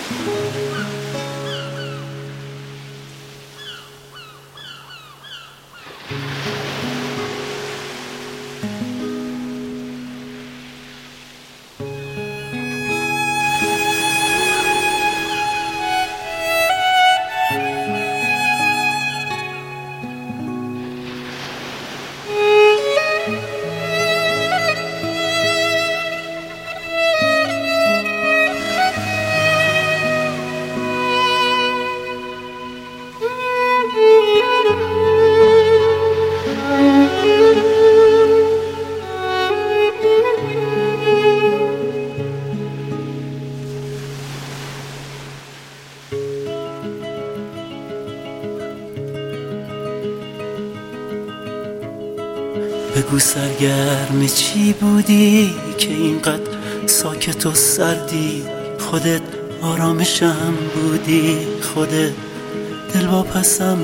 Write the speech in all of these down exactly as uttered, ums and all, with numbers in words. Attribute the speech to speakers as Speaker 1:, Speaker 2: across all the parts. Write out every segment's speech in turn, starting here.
Speaker 1: بگو سرگرم چی بودی که اینقدر ساکت و سردی؟ خودت آرامشم بودی، خودت دل واپسم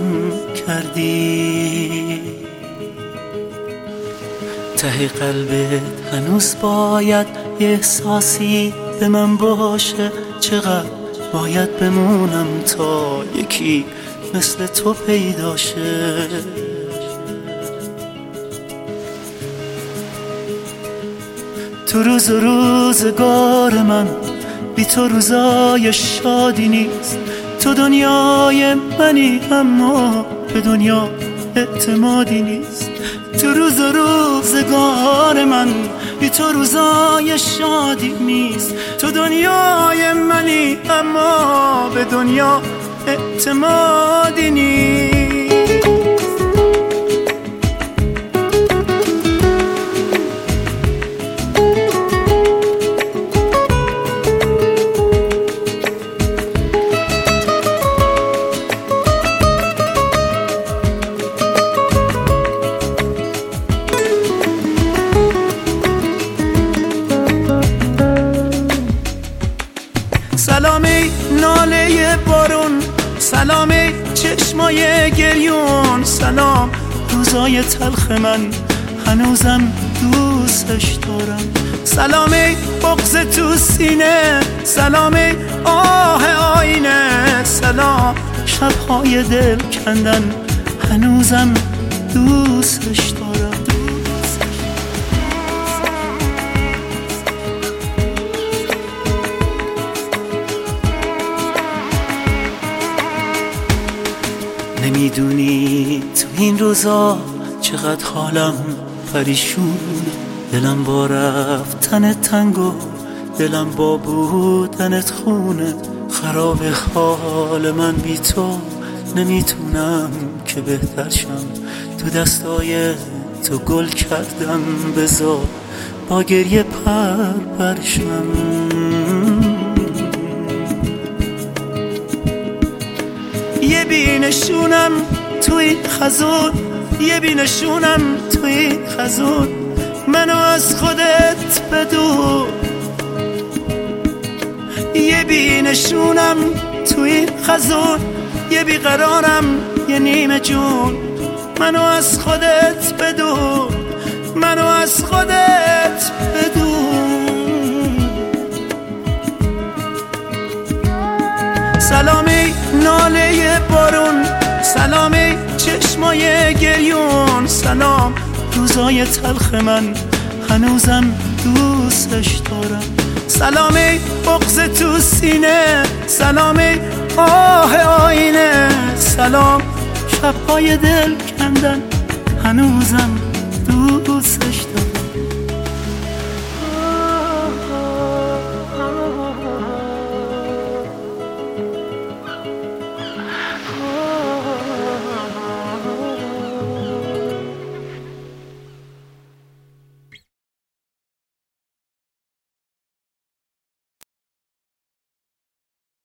Speaker 1: کردی. ته قلبت هنوز باید یه احساسی به من باشه. چقدر باید بمونم تا یکی مثل تو پیدا شه؟ تو روز و روزگار من بی تو روزای شادی نیست. تو دنیای منی اما به دنیا اعتمادی نیست. تو روز و روزگار من بی تو روزای شادی نیست. تو دنیای منی اما به دنیا اعتمادی نیست. سلامی ناله بارون، سلامی چشمای گریون، سلام روزای تلخ من هنوزم دوستش دارم. سلامی بغض تو سینه، سلامی آه آینه، سلام شبهای دل کندن هنوزم دوستش دارم. نمیدونی تو این روزا چقدر حالم پریشونه. دلم با رفتن تنگ و دلم با بودنت خونه. خراب حال من بی تو، نمیتونم که بهتر شم. تو دستای تو گل کردم، بذار با گریه پر پرشم. یه بینشونم توی خزون، یه بینشونم توی خزون، منو از خودت بدون. یه بینشونم توی خزون، یه بیقرارم یه نیمه جون، منو از خودت بدون، منو از خودت بدون. سلامی ناله بارون، سلامی چشمای گریون، سلام روزای تلخ من هنوزم دوستش دارم. سلامی بغض تو سینه، سلامی آه آینه، سلام شبهای دل کندن هنوزم دوستش دارم.